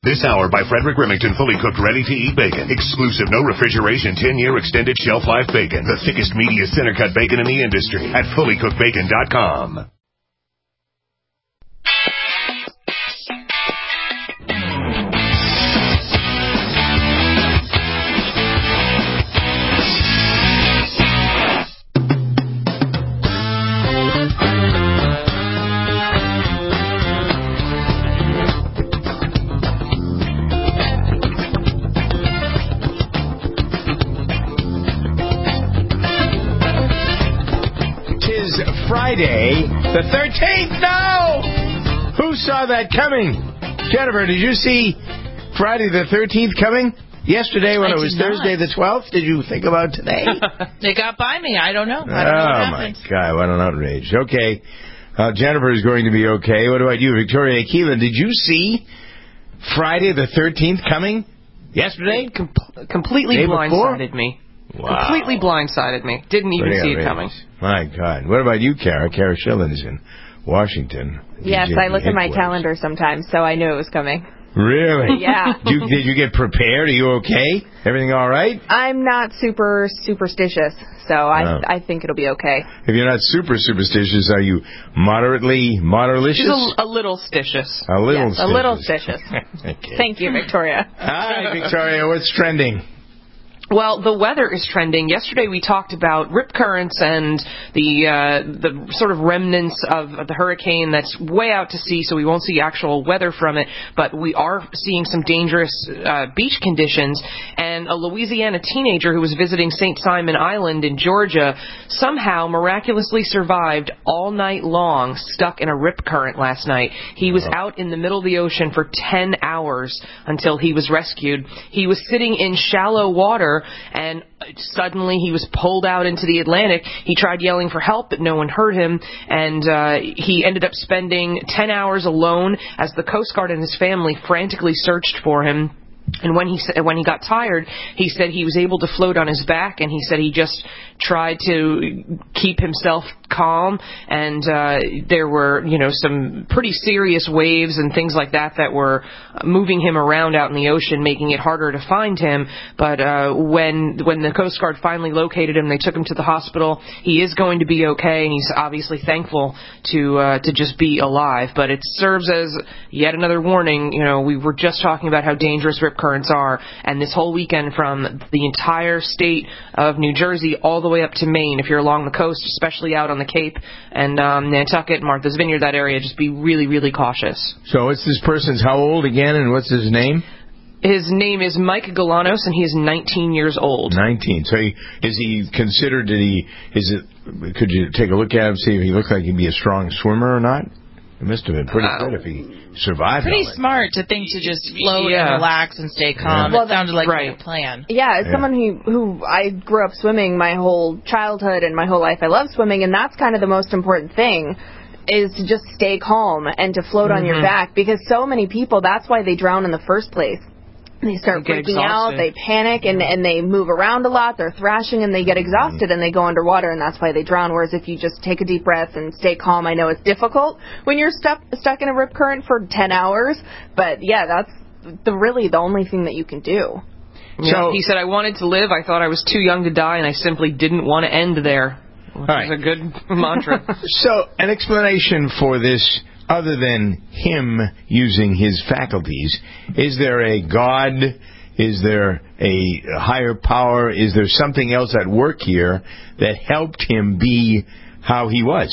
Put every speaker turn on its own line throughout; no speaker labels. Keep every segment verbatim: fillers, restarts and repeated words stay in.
This hour by Frederick Remington, fully cooked, ready-to-eat bacon. Exclusive, no refrigeration, ten-year extended shelf life bacon. The thickest, meatiest, center-cut bacon in the industry at fully cooked bacon dot com.
Friday, the thirteenth. No! Who saw that coming? Jennifer, did you see Friday the thirteenth coming? Yesterday when
I
it was
did not.
Thursday the twelfth? Did you think about today?
They got by me. I don't know. I don't know what
Oh, my
happened.
God. What an outrage. Okay. Uh, Jennifer is going to be okay. What about you, Victoria Keelan? Did you see Friday the thirteenth coming? Yesterday?
Com- completely
Day before?
blindsided me.
Wow.
Completely blindsided me. Didn't even
Pretty
see it
outrageous.
coming.
My God. What about you, Kara? Kara Schillen is in Washington.
Yes,
D J
I look at my
headquarters.
calendar sometimes, so I knew it was coming.
Really?
Yeah.
Did you, did you get prepared? Are you okay? Everything all right?
I'm not super superstitious, so I
Oh.
I think it'll be okay.
If you're not super superstitious, are you moderately moderalicious?
She's a, a little stitious.
A little
Yes, a little stitious.
Okay.
Thank you, Victoria.
Hi, Victoria. What's trending?
Well, the weather is trending. Yesterday we talked about rip currents and the uh, the sort of remnants of, of the hurricane that's way out to sea, so we won't see actual weather from it, but we are seeing some dangerous uh, beach conditions. And a Louisiana teenager who was visiting Saint Simon Island in Georgia somehow miraculously survived all night long, stuck in a rip current last night. He was out in the middle of the ocean for ten hours until he was rescued. He was sitting in shallow water, and suddenly he was pulled out into the Atlantic. He tried yelling for help, but no one heard him, and uh, he ended up spending ten hours alone as the Coast Guard and his family frantically searched for him. And when he when he got tired, he said he was able to float on his back, and he said he just tried to keep himself calm. And uh, there were, you know, some pretty serious waves and things like that that were moving him around out in the ocean, making it harder to find him. But uh, when when the Coast Guard finally located him, they took him to the hospital. He is going to be okay, and he's obviously thankful to uh, to just be alive. But it serves as yet another warning. You know, we were just talking about how dangerous rip currents are, and this whole weekend from the entire state of New Jersey all the way up to Maine, if you're along the coast, especially out on the Cape and um, Nantucket, Martha's Vineyard, that area, just be really, really cautious.
So what's this person's, how old again, and what's his name?
His name is Mike Galanos, and he is nineteen years old.
nineteen. So he, is he considered, did he, is it, could you take a look at him, see if he looked like he'd be a strong swimmer or not? It must have been pretty
Uh,
good if he survived.
Pretty
all that.
smart to think to just float
Yeah.
and relax and stay calm.
Yeah.
It sounded like
Right.
a good plan.
Yeah, as
Yeah.
someone who who I grew up swimming my whole childhood and my whole life, I love swimming, and that's kind of the most important thing, is to just stay calm and to float on your back, because so many people, that's why they drown in the first place. They start
They get
freaking out,
exhausted.
they panic, and, and they move around a lot, they're thrashing, and they get exhausted, and they go underwater, and that's why they drown. Whereas if you just take a deep breath and stay calm, I know it's difficult when you're stuck stuck in a rip current for ten hours, but yeah, that's the really the only thing that you can do.
Yeah.
So-
He said, I wanted to live. I thought I was too young to die, and I simply didn't want to end there. Which
All
is
right.
a good mantra.
So an explanation for this, other than him using his faculties, is there a God? Is there a higher power? Is there something else at work here that helped him be how he was?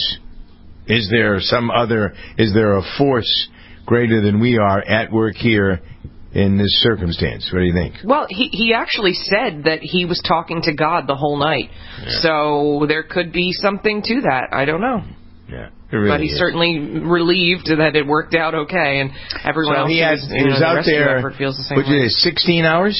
Is there some other, is there a force greater than we are at work here in this circumstance? What do you think?
Well, he he actually said that he was talking to God the whole night.
Yeah.
So there could be something to that. I don't know.
Yeah, it really
But he's
is.
certainly relieved that it worked out okay, and everyone
So
else
he, had,
who's,
he
you know,
was
the
out
rescue
there,
effort feels the same
what did
way.
you say, sixteen hours?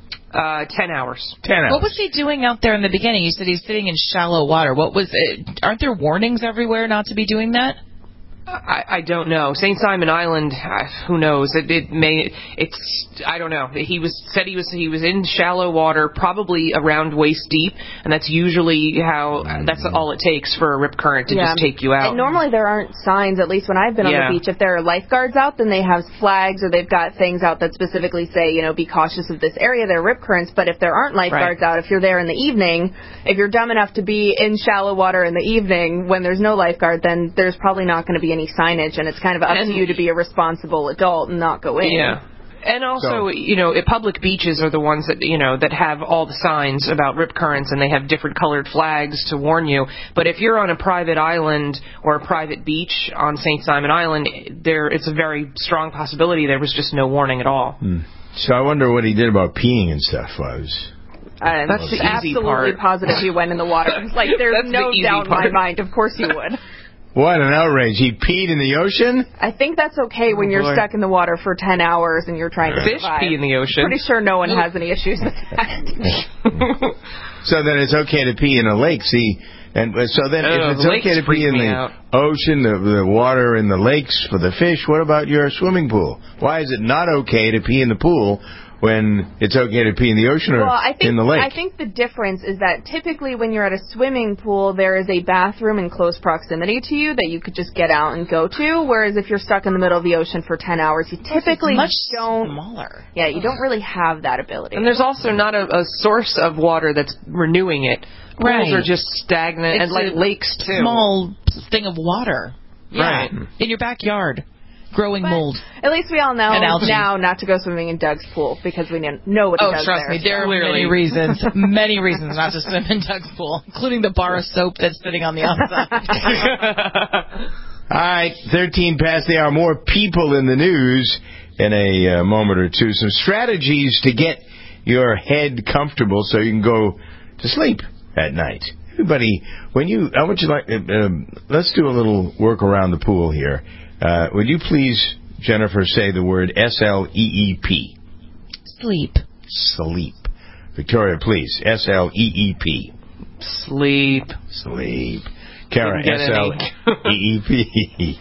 Uh, ten hours.
ten hours.
What was he doing out there in the beginning? You said he's sitting in shallow water. What was it? Aren't there warnings everywhere not to be doing that?
I, I don't know. Saint Simon Island, uh, who knows? It, it may. It's. I don't know. He was said he was he was in shallow water, probably around waist deep, and that's usually how. That's all it takes for a rip current to
Yeah.
just take you out.
And normally there aren't signs, at least when I've been
Yeah.
on the beach. If there are lifeguards out, then they have flags or they've got things out that specifically say, you know, be cautious of this area. There are rip currents. But if there aren't lifeguards
Right.
out, if you're there in the evening, if you're dumb enough to be in shallow water in the evening when there's no lifeguard, then there's probably not going to be any signage, and it's kind of up
And-
to you to be a responsible adult and not go in.
Yeah. And also,
So-
you know, uh, public beaches are the ones that, you know, that have all the signs about rip currents, and they have different colored flags to warn you. But if you're on a private island or a private beach on Saint Simon Island, there it's a very strong possibility there was just no warning at all.
Hmm. So I wonder what he did about peeing and stuff was.
Um,
That's the easy
absolutely
part.
positive he went in the water. Like, there's
That's the
no
easy
doubt in my
part.
mind. Of course you would.
What an outrage. He peed in the ocean?
I think that's okay when
Oh,
you're
boy.
stuck in the water for ten hours and you're trying to
Fish
survive.
pee in the ocean.
Pretty sure no one has any issues with that.
So then it's okay to pee in a lake. See, and uh, so then
Oh,
if it's
the
okay
lakes
to
freak
pee in
me
the
out.
ocean, the, the water in the lakes for the fish, what about your swimming pool? Why is it not okay to pee in the pool when it's okay to pee in the ocean or
Well, I think
in the lake?
I think the difference is that typically when you're at a swimming pool, there is a bathroom in close proximity to you that you could just get out and go to. Whereas if you're stuck in the middle of the ocean for ten hours, you typically
much
don't.
smaller.
Yeah, you don't really have that ability.
And there's also not a, a source of water that's renewing it. Pools
Right.
are just stagnant,
It's
and like
a
lakes too.
Small thing of water. Yeah.
Right.
In your backyard. Growing
But
mold.
at least we all know
And algae.
now not to go swimming in Doug's pool because we know what he
Oh,
does
trust
there.
me, there are
Clearly.
many reasons, many reasons not to swim in Doug's pool, including the bar of soap that's sitting on the outside.
All right, thirteen past the hour. More people in the news in a uh, moment or two. Some strategies to get your head comfortable so you can go to sleep at night. Everybody, when you, I want you like, uh, um, let's do a little work around the pool here. Uh, would you please, Jennifer, say the word S L E E P?
Sleep.
Sleep. Victoria, please. S L E E P.
Sleep.
Sleep. Kara,
Didn't
S
get
L E E P.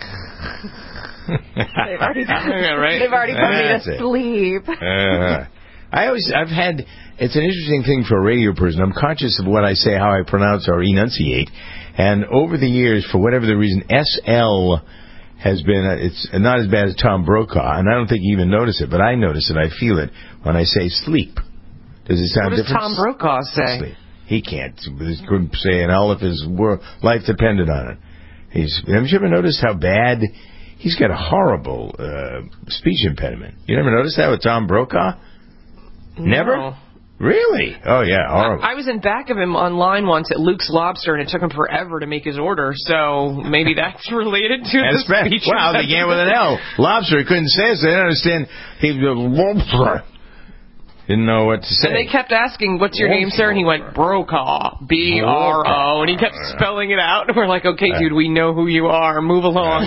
They've already,
Yeah, right.
they've already put me
That's
to
it.
sleep.
Uh, I always, I've had, it's an interesting thing for a radio person. I'm conscious of what I say, how I pronounce or enunciate. And over the years, for whatever the reason, S L has been, uh, it's not as bad as Tom Brokaw. And I don't think you even notice it, but I notice it. I feel it when I say sleep. Does it sound
What does
different?
Tom Brokaw say?
Sleep. He can't. He couldn't say an L if his wor- life depended on it. He's, have you ever noticed how bad, he's got a horrible uh, speech impediment. You never noticed that with Tom Brokaw? Never?
No.
Really? Oh, yeah, horrible.
I was in back of him online once at Luke's Lobster, and it took him forever to make his order. So maybe that's related to
And
the
it's bad.
speech.
Wow, they began with an L. Lobster, he couldn't say it, so they didn't understand. He was, didn't know what to say.
And they kept asking, "What's your name, sir?" And he went, Brokaw, B R O, and he kept spelling it out. And we're like, "Okay, dude, we know who you are. Move along.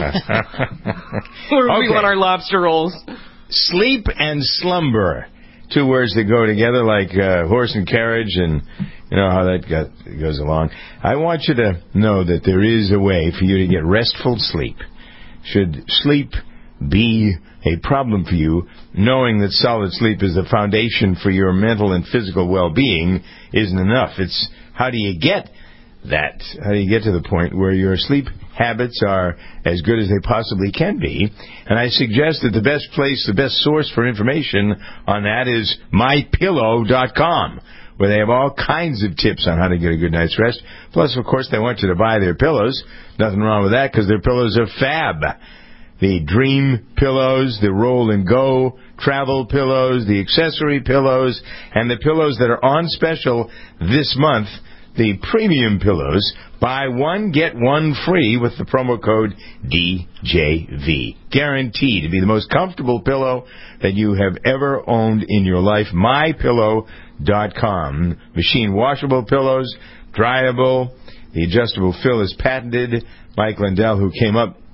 We
Okay.
want our lobster rolls."
Sleep and slumber. Two words that go together like uh, horse and carriage, and you know how that got, goes along. I want you to know that there is a way for you to get restful sleep. Should sleep be a problem for you, knowing that solid sleep is the foundation for your mental and physical well-being isn't enough. It's how do you get that? How do you get to the point where your sleep habits are as good as they possibly can be? And I suggest that the best place, the best source for information on that is my pillow dot com, where they have all kinds of tips on how to get a good night's rest. Plus, of course, they want you to buy their pillows. Nothing wrong with that because their pillows are fab. The Dream pillows, the Roll and Go travel pillows, the accessory pillows, and the pillows that are on special this month, the premium pillows. Buy one, get one free with the promo code D J V. Guaranteed to be the most comfortable pillow that you have ever owned in your life. my pillow dot com. Machine washable pillows, dryable. The adjustable fill is patented. Mike Lindell, who came up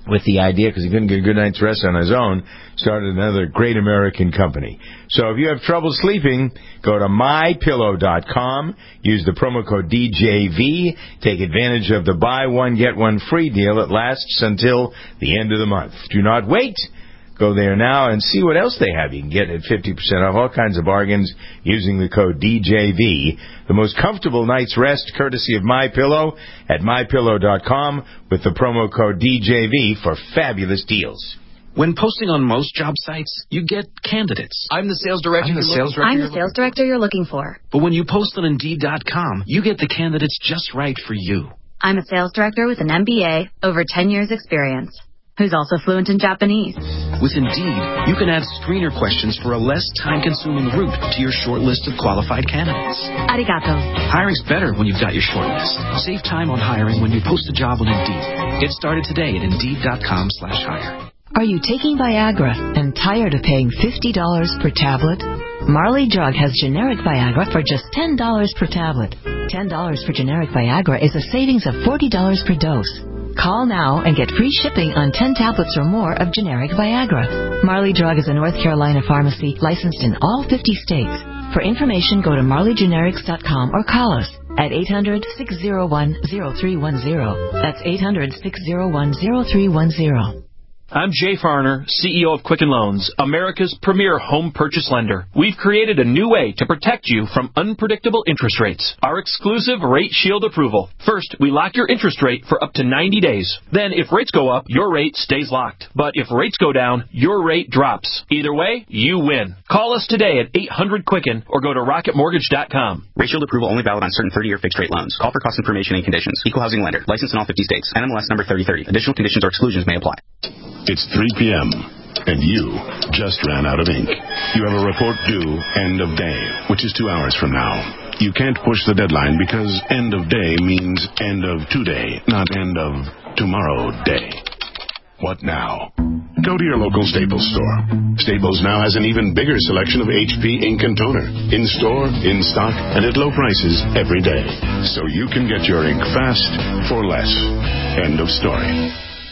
with the idea, because he couldn't get a good night's rest on his own, started another great American company. So if you have trouble sleeping, go to my pillow dot com, use the promo code D J V, take advantage of the buy one, get one free deal. It lasts until the end of the month. Do not wait. Go there now and see what else they have. You can get at fifty percent off all kinds of bargains using the code D J V. The most comfortable night's rest, courtesy of MyPillow, at my pillow dot com with the promo code D J V for fabulous deals.
When posting on most job sites, you get candidates. I'm the sales director. I'm the sales director.
I'm the sales director you're looking for.
But when you post on Indeed dot com, you get the candidates just right for you.
I'm a sales director with an M B A, over ten years experience, who's also fluent in Japanese.
With Indeed, you can add screener questions for a less time-consuming route to your short list of qualified candidates.
Arigato.
Hiring's better when you've got your short list. Save time on hiring when you post a job on Indeed. Get started today at Indeed dot com slash hire.
Are you taking Viagra and tired of paying fifty dollars per tablet? Marley Drug has generic Viagra for just ten dollars per tablet. ten dollars for generic Viagra is a savings of forty dollars per dose. Call now and get free shipping on ten tablets or more of generic Viagra. Marley Drug is a North Carolina pharmacy licensed in all fifty states. For information, go to marley generics dot com or call us at eight hundred, six oh one, oh three one oh. That's eight hundred, six oh one, oh three one oh.
I'm Jay Farner, C E O of Quicken Loans, America's premier home purchase lender. We've created a new way to protect you from unpredictable interest rates. Our exclusive Rate Shield approval. First, we lock your interest rate for up to ninety days. Then, if rates go up, your rate stays locked. But if rates go down, your rate drops. Either way, you win. Call us today at eight hundred Quicken or go to rocket mortgage dot com.
Rate Shield approval only valid on certain thirty-year fixed-rate loans. Call for cost information and conditions. Equal housing lender. Licensed in all fifty states. N M L S number thirty thirty. Additional conditions or exclusions may apply.
It's three p.m., and you just ran out of ink. You have a report due end of day, which is two hours from now. You can't push the deadline because end of day means end of today, not end of tomorrow day. What now? Go to your local Staples store. Staples now has an even bigger selection of H P ink and toner. In store, in stock, and at low prices every day. So you can get your ink fast for less. End of story.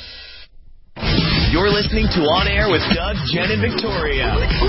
You're listening to On Air with Doug, Jen, and Victoria.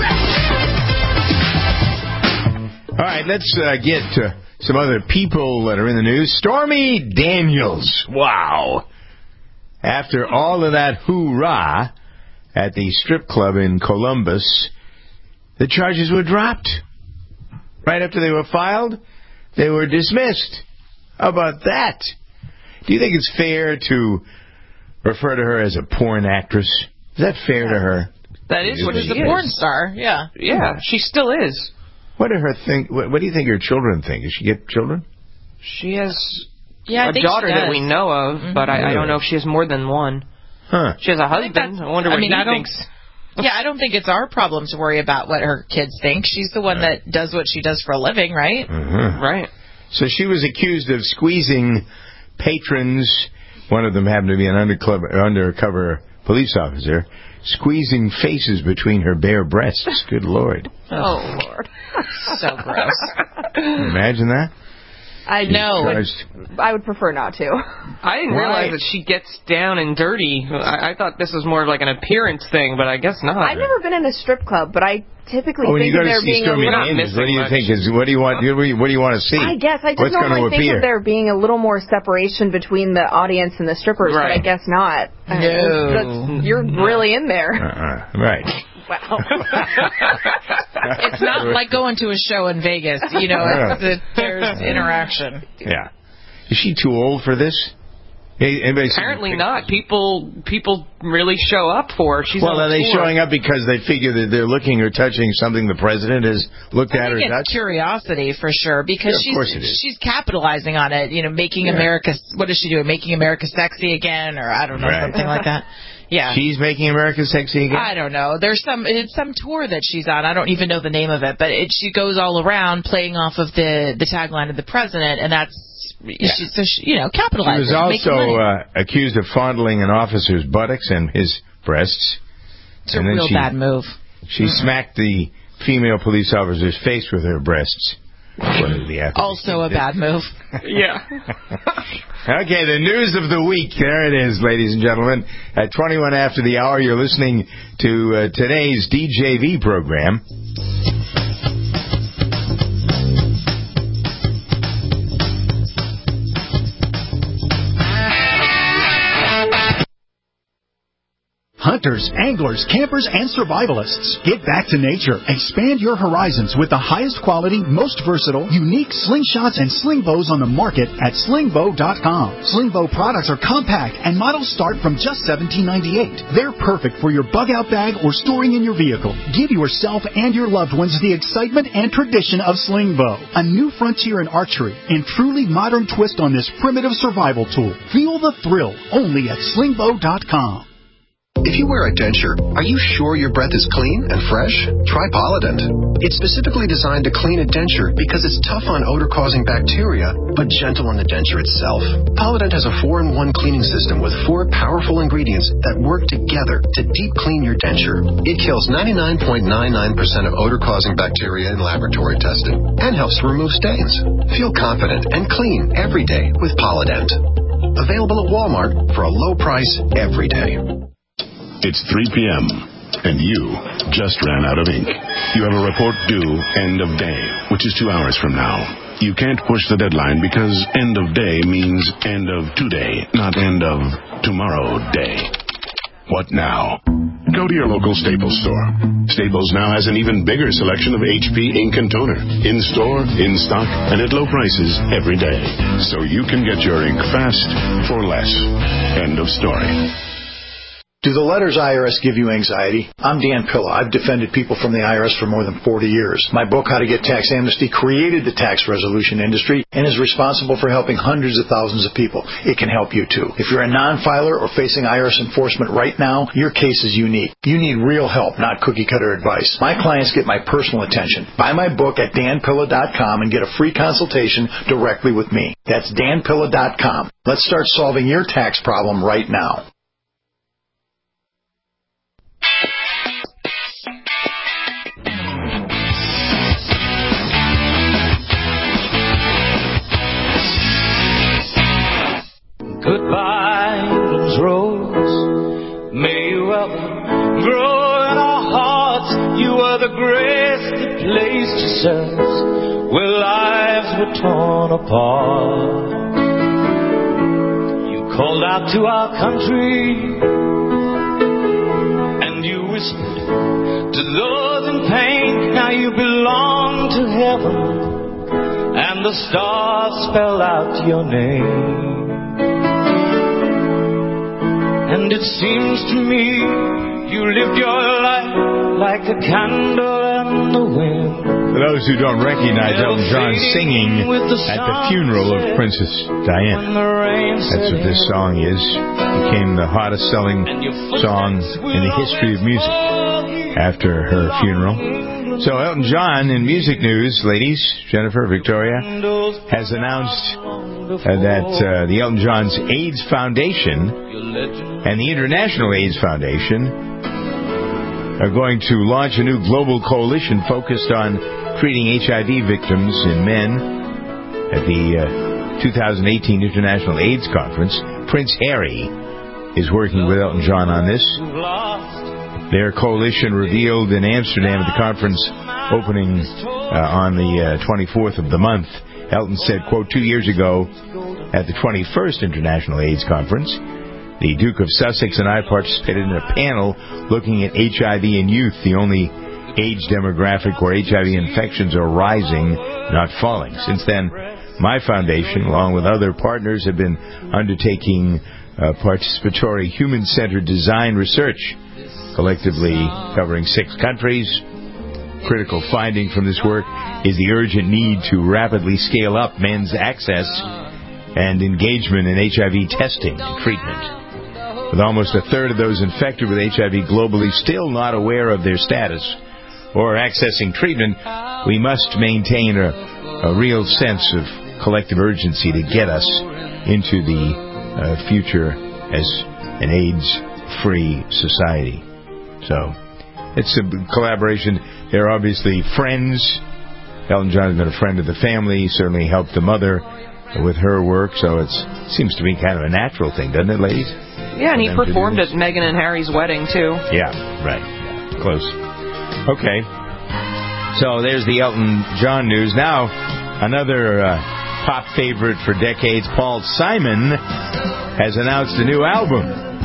All right, let's uh, get to some other people that are in the news. Stormy Daniels. Wow. After all of that hoorah at the strip club in Columbus, the charges were dropped. Right after they were filed, they were dismissed. How about that? Do you think it's fair to refer to her as a porn actress? Is that fair to her?
That is what she is.
She's a porn star, yeah.
Yeah, she still is.
What do her think? What, what do you think her children think? Does she get children?
She has
yeah,
a daughter that we know of,
mm-hmm.
but I, I don't know if she has more than one.
Huh.
She has a husband. I, I wonder what I mean, he
I
thinks.
Yeah, I don't think it's our problem to worry about what her kids think. She's the one that does what she does for a living, right?
Uh-huh.
Right.
So she was accused of squeezing patrons. One of them happened to be an undercover, undercover police officer, squeezing faces between her bare breasts. Good Lord.
Oh, Lord.
So gross.
Imagine that.
I know. I would prefer not to.
I didn't
Why?
realize that she gets down and dirty. I, I thought this was more of like an appearance thing, but I guess not.
I've never been in a strip club, but I typically
oh, when
think
you go
of
to
there
see
being a
Stormy
little...
Daniels, what do you think is? What do you want? What do you, what do you want to see?
I guess I just
What's
normally think
appear?
of there being a little more separation between the audience and the strippers,
right.
but I guess not.
No,
That's, you're
no.
really in there.
Uh-uh. Right.
Wow.
It's not like going to a show in Vegas. You know, it's the, there's interaction.
Yeah. Is she too old for this? Hey,
apparently not. People people really show up for her. She's
well,
on
are they
tour.
showing up because they figure that they're looking or touching something the president has looked
I
at or
think
touched?
it's curiosity for sure because
Yeah, of course it
she's
is.
she's capitalizing on it. You know, making
Yeah.
America. What is she doing? Making America sexy again, or I don't know,
Right.
something like that. Yeah.
She's making America sexy again?
I don't know. There's some it's some tour that she's on. I don't even know the name of it, but it, she goes all around playing off of the the tagline of the president, and that's
Yeah.
she's so she, you know capitalizing.
She was
making
also
money.
uh, accused of fondling an officer's buttocks and his breasts.
It's
and
a
then
real
she,
bad move.
She
Mm-hmm.
smacked the female police officer's face with her breasts.
Also a bad move.
Yeah.
Okay, the news of the week. There it is, ladies and gentlemen. At twenty-one after the hour, you're listening to uh, today's D J V program.
Hunters, anglers, campers, and survivalists. Get back to nature. Expand your horizons with the highest quality, most versatile, unique slingshots and sling bows on the market at sling bow dot com. Sling bow products are compact and models start from just seventeen ninety-eight. They're perfect for your bug out bag or storing in your vehicle. Give yourself and your loved ones the excitement and tradition of sling bow. A new frontier in archery and truly modern twist on this primitive survival tool. Feel the thrill only at sling bow dot com.
If you wear a denture, are you sure your breath is clean and fresh? Try Polident. It's specifically designed to clean a denture because it's tough on odor-causing bacteria, but gentle on the denture itself. Polident has a four in one cleaning system with four powerful ingredients that work together to deep clean your denture. It kills ninety-nine point nine nine percent of odor-causing bacteria in laboratory testing and helps to remove stains. Feel confident and clean every day with Polident. Available at Walmart for a low price every day.
It's three p.m., and you just ran out of ink. You have a report due end of day, which is two hours from now. You can't push the deadline because end of day means end of today, not end of tomorrow day. What now? Go to your local Staples store. Staples now has an even bigger selection of H P ink and toner. In store, in stock, and at low prices every day. So you can get your ink fast for less. End of story.
Do the letters I R S give you anxiety? I'm Dan Pilla. I've defended people from the I R S for more than forty years. My book, How to Get Tax Amnesty, created the tax resolution industry and is responsible for helping hundreds of thousands of people. It can help you, too. If you're a non-filer or facing I R S enforcement right now, your case is unique. You need real help, not cookie-cutter advice. My clients get my personal attention. Buy my book at dan pilla dot com and get a free consultation directly with me. That's dan pilla dot com. Let's start solving your tax problem right now.
Goodbye, England's rose. May you ever grow in our hearts. You were the grace that placed yourselves where lives were torn apart. You called out to our country, and you whispered to those in pain. Now you belong to heaven, and the stars spell out your name. And it seems to me you lived your life like a candle in the wind.
For those who don't recognize Elton John singing at the funeral of Princess Diana, that's what this song is. It became the hottest selling song in the history of music after her funeral. So Elton John, in music news, ladies, Jennifer, Victoria, has announced uh, that uh, the Elton John's AIDS Foundation and the International AIDS Foundation are going to launch a new global coalition focused on treating H I V victims in men at the uh, two thousand eighteen International AIDS Conference. Prince Harry is working with Elton John on this. Their coalition revealed in Amsterdam at the conference opening uh, on the uh, twenty-fourth of the month. Elton said, quote, two years ago at the twenty-first International AIDS Conference, the Duke of Sussex and I participated in a panel looking at H I V in youth, the only age demographic where H I V infections are rising, not falling. Since then, my foundation, along with other partners, have been undertaking uh, participatory human-centered design research, collectively covering six countries. Critical finding from this work is the urgent need to rapidly scale up men's access and engagement in H I V testing and treatment. With almost a third of those infected with H I V globally still not aware of their status or accessing treatment, we must maintain a, a real sense of collective urgency to get us into the uh, future as an AIDS-free society. So, it's a collaboration. They're obviously friends Elton John has been a friend of the family. He certainly helped the mother with her work, so it seems to be kind of a natural thing, doesn't it, ladies?
Yeah, and he performed at Meghan and Harry's wedding, too.
Yeah, right. Close. Okay. So there's the Elton John news. Now, another uh, pop favorite for decades, Paul Simon, has announced a new album.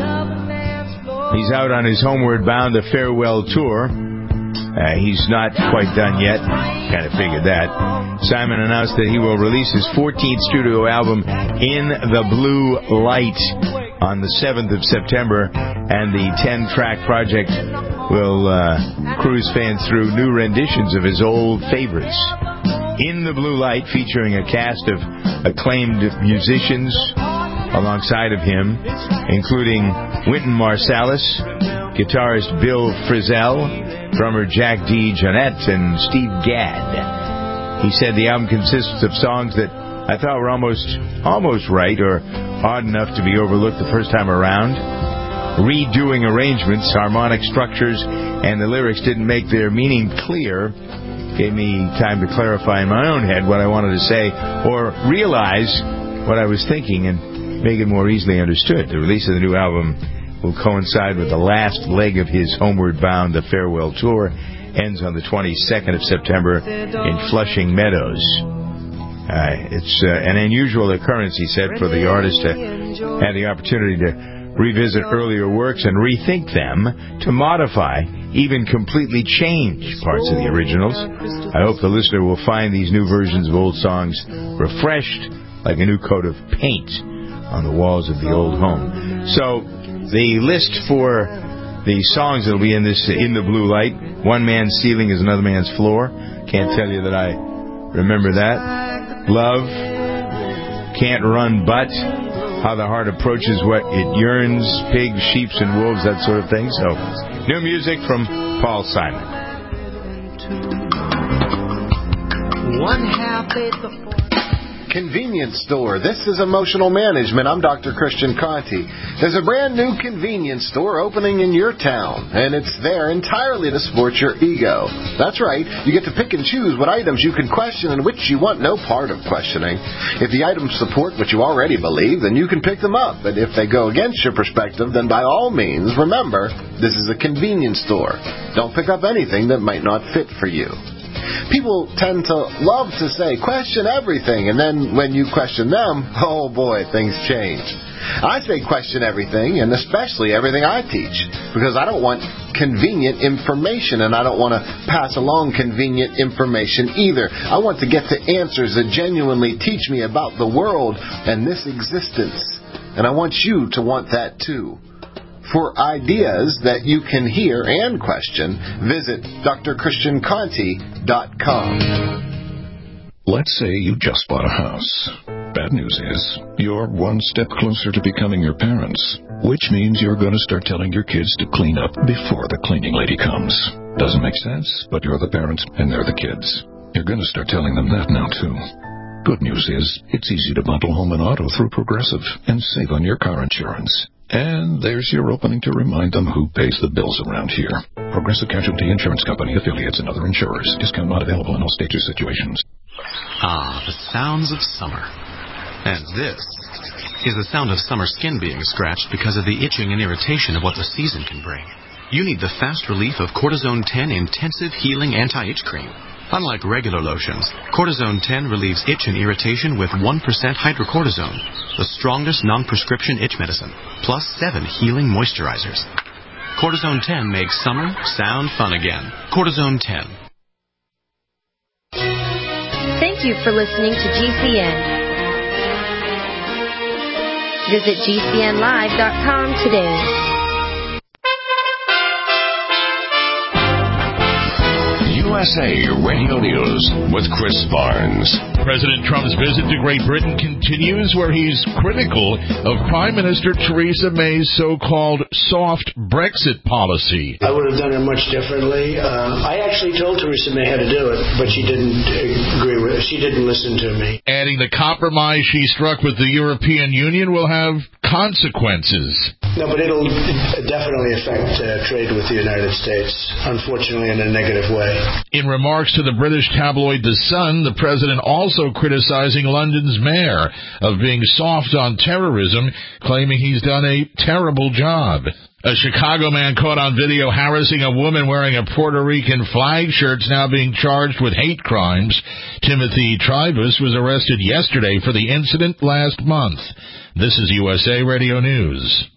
He's out on his Homeward Bound, the Farewell Tour. Uh, he's not quite done yet. Kind of figured that. Simon announced that he will release his fourteenth studio album, In the Blue Light, on the seventh of September, and the ten-track project will uh, cruise fans through new renditions of his old favorites. In the Blue Light, featuring a cast of acclaimed musicians alongside of him, including Wynton Marsalis, guitarist Bill Frisell, drummer Jack DeJohnette, and Steve Gadd. He said the album consists of songs that I thought were almost almost right or odd enough to be overlooked the first time around. Redoing arrangements, harmonic structures, and the lyrics didn't make their meaning clear. Gave me time to clarify in my own head what I wanted to say or realize what I was thinking and make it more easily understood. The release of the new album will coincide with the last leg of his Homeward Bound, the Farewell Tour. Ends on the twenty-second of September in Flushing Meadows. Uh, it's uh, an unusual occurrence, he said, for the artist to have the opportunity to revisit earlier works and rethink them, to modify, even completely change parts of the originals. I hope the listener will find these new versions of old songs refreshed like a new coat of paint on the walls of the old home. So the list for the songs that will be in this In the Blue Light, One Man's Ceiling is Another Man's Floor. Can't tell you that I remember that. Love, Can't Run But, How the Heart Approaches What It Yearns, Pigs, Sheeps and Wolves, that sort of thing. So, new music from Paul Simon.
One half eight before.
Convenience store. This is Emotional Management. I'm Doctor Christian Conti. There's a brand new convenience store opening in your town, and it's there entirely to support your ego. That's right. You get to pick and choose what items you can question and which you want no part of questioning. If the items support what you already believe, then you can pick them up. But if they go against your perspective, then by all means, remember, this is a convenience store. Don't pick up anything that might not fit for you. People tend to love to say, question everything, and then when you question them, oh boy, things change. I say question everything, and especially everything I teach, because I don't want convenient information, and I don't want to pass along convenient information either. I want to get to answers that genuinely teach me about the world and this existence, and I want you to want that too. For ideas that you can hear and question, visit D R Christian Conti dot com.
Let's say you just bought a house. Bad news is, you're one step closer to becoming your parents, which means you're going to start telling your kids to clean up before the cleaning lady comes. Doesn't make sense, but you're the parents and they're the kids. You're going to start telling them that now, too. Good news is, it's easy to bundle home and auto through Progressive and save on your car insurance. And there's your opening to remind them who pays the bills around here. Progressive Casualty Insurance Company, affiliates, and other insurers. Discount not available in all states or situations.
Ah, the sounds of summer. And this is the sound of summer skin being scratched because of the itching and irritation of what the season can bring. You need the fast relief of Cortisone ten Intensive Healing Anti-Itch Cream. Unlike regular lotions, Cortisone ten relieves itch and irritation with one percent hydrocortisone, the strongest non-prescription itch medicine, plus seven healing moisturizers. Cortisone ten makes summer sound fun again. Cortisone ten.
Thank you for listening to G C N. Visit G C N live dot com today.
U S A Radio News with Chris Barnes.
President Trump's visit to Great Britain continues, where he's critical of Prime Minister Theresa May's so-called soft Brexit policy.
I would have done it much differently. Uh, I actually told Theresa May how to do it, but she didn't agree with it. She didn't listen to me.
Adding the compromise she struck with the European Union will have consequences.
No, but it'll definitely affect uh, trade with the United States, unfortunately in a negative way.
In remarks to the British tabloid The Sun, the president also criticizing London's mayor of being soft on terrorism, claiming he's done a terrible job. A Chicago man caught on video harassing a woman wearing a Puerto Rican flag shirt is now being charged with hate crimes. Timothy Trivas was arrested yesterday for the incident last month. This is U S A Radio News.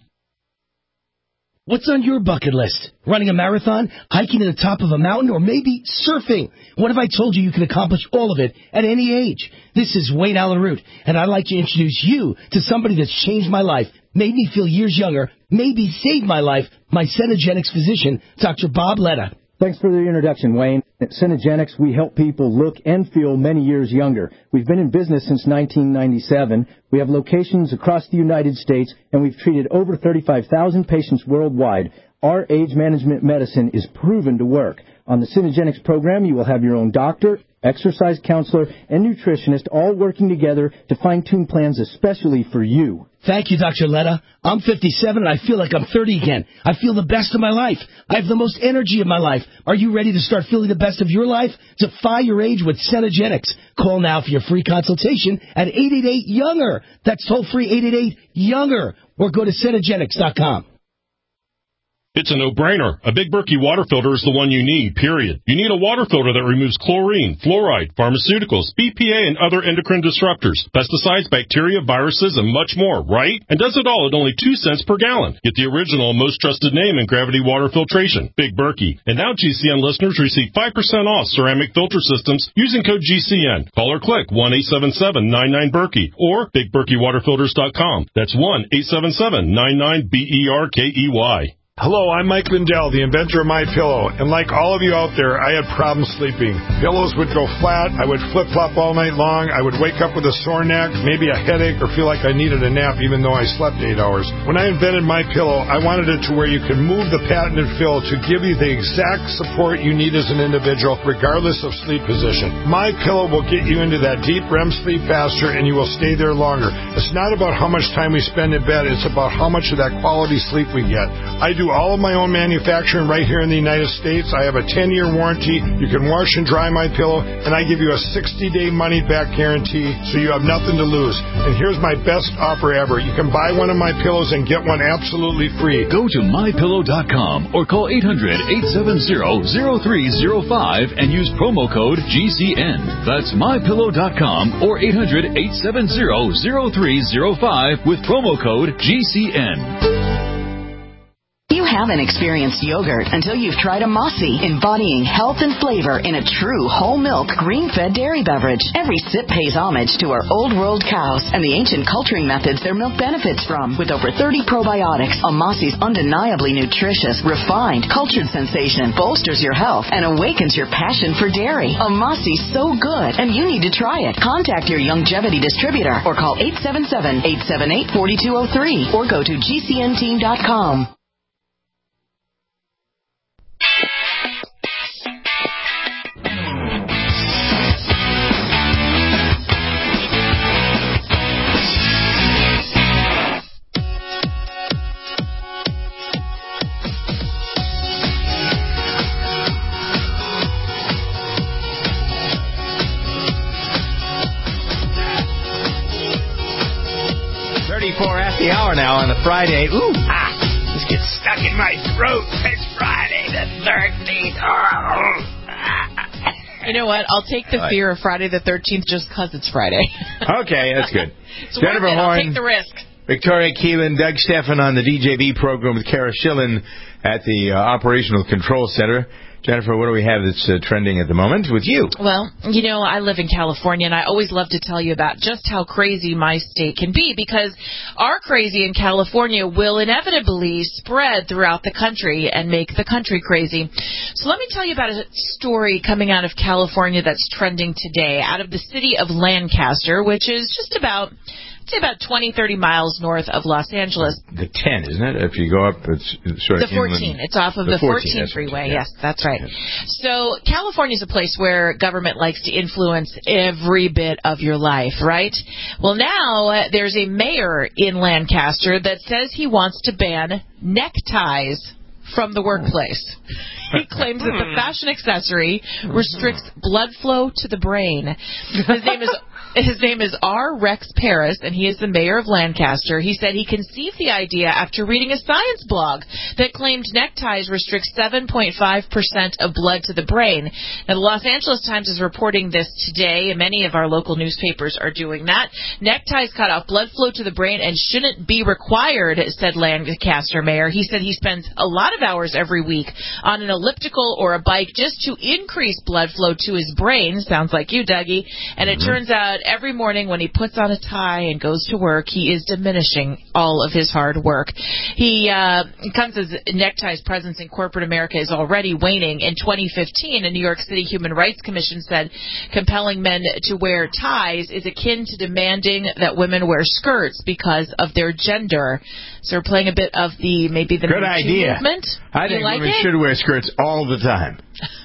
What's on your bucket list? Running a marathon, hiking to the top of a mountain, or maybe surfing? What if I told you you can accomplish all of it at any age? This is Wayne Allen Root, and I'd like to introduce you to somebody that's changed my life, made me feel years younger, maybe saved my life, my Cenegenics physician, Doctor Bob Letta.
Thanks for the introduction, Wayne. At Cenegenics, we help people look and feel many years younger. We've been in business since nineteen ninety-seven. We have locations across the United States, and we've treated over thirty-five thousand patients worldwide. Our age management medicine is proven to work. On the Cenegenics program, you will have your own doctor, exercise counselor, and nutritionist all working together to fine-tune plans especially for you.
Thank you, Doctor Letta. I'm fifty-seven and I feel like I'm thirty again. I feel the best of my life. I have the most energy of my life. Are you ready to start feeling the best of your life? Defy your age with Cenegenics. Call now for your free consultation at eight eight eight, younger. That's toll-free eight eight eight, younger. Or go to Cenegenics dot com.
It's a no-brainer. A Big Berkey water filter is the one you need, period. You need a water filter that removes chlorine, fluoride, pharmaceuticals, B P A, and other endocrine disruptors, pesticides, bacteria, viruses, and much more, right? And does it all at only two cents per gallon. Get the original, most trusted name in gravity water filtration, Big Berkey. And now G C N listeners receive five percent off ceramic filter systems using code G C N. Call or click one eight seven seven nine nine Berkey or big berkey water filters dot com. That's one eight seven seven nine nine B E R K E Y.
Hello, I'm Mike Lindell, the inventor of MyPillow, and like all of you out there, I had problems sleeping. Pillows would go flat, I would flip-flop all night long, I would wake up with a sore neck, maybe a headache, or feel like I needed a nap even though I slept eight hours. When I invented MyPillow, I wanted it to where you could move the patented fill to give you the exact support you need as an individual, regardless of sleep position. MyPillow will get you into that deep R E M sleep faster, and you will stay there longer. It's not about how much time we spend in bed, it's about how much of that quality sleep we get. I do all of my own manufacturing right here in the United States. I have a ten-year warranty. You can wash and dry my pillow, and I give you a sixty-day money-back guarantee, so you have nothing to lose. And here's my best offer ever. You can buy one of my pillows and get one absolutely free.
Go to my pillow dot com or call eight hundred, eight seven zero, zero three zero five and use promo code G C N. That's my pillow dot com or eight hundred, eight seven zero, zero three zero five with promo code G C N.
You haven't experienced yogurt until you've tried a Mossy, embodying health and flavor in a true whole milk, green-fed dairy beverage. Every sip pays homage to our old world cows and the ancient culturing methods their milk benefits from. With over thirty probiotics, a Mossy's undeniably nutritious, refined, cultured sensation bolsters your health and awakens your passion for dairy. A Mossy's so good, and you need to try it. Contact your Longevity distributor or call eight seven seven, eight seven eight, four two zero three or go to G C N team dot com.
thirty-four at the hour now on the Friday. Ooh, ah, this gets stuck in my throat. It's Friday the thirteenth.
You know what? I'll take the right. fear of Friday the thirteenth just because it's Friday.
Okay, that's good.
It's
Jennifer
worth it.
Horn,
I'll take the risk.
Victoria Keelan, Doug Stephan on the D J V program with Kara Schillen at the uh, Operational Control Center. Jennifer, what do we have that's uh, trending at the moment with you?
Well, you know, I live in California, and I always love to tell you about just how crazy my state can be, because our crazy in California will inevitably spread throughout the country and make the country crazy. So let me tell you about a story coming out of California that's trending today, out of the city of Lancaster, which is just about say about twenty, thirty miles north of Los Angeles.
The ten, isn't it? If you go up, it's, it's sort of
the fourteen.
Inland.
It's off of the, the fourteen, fourteen freeway. Yeah. Yes, that's right. Yeah. So California is a place where government likes to influence every bit of your life, right? Well, now uh, there's a mayor in Lancaster that says he wants to ban neckties from the workplace. He claims that the fashion accessory restricts blood flow to the brain. His name is His name is R. Rex Paris, and he is the mayor of Lancaster. He said he conceived the idea after reading a science blog that claimed neckties restrict seven point five percent of blood to the brain. Now, the Los Angeles Times is reporting this today, and many of our local newspapers are doing that. Neckties cut off blood flow to the brain and shouldn't be required, said Lancaster mayor. He said he spends a lot of hours every week on an elliptical or a bike just to increase blood flow to his brain. Sounds like you, Dougie. And it turns out every morning when he puts on a tie and goes to work, he is diminishing all of his hard work. He uh, comes as neckties' presence in corporate America is already waning. In twenty fifteen, a New York City Human Rights Commission said compelling men to wear ties is akin to demanding that women wear skirts because of their gender. So we're playing a bit of the maybe the
Good idea.
movement.
I
you
think
like
women
it?
should wear skirts all the time.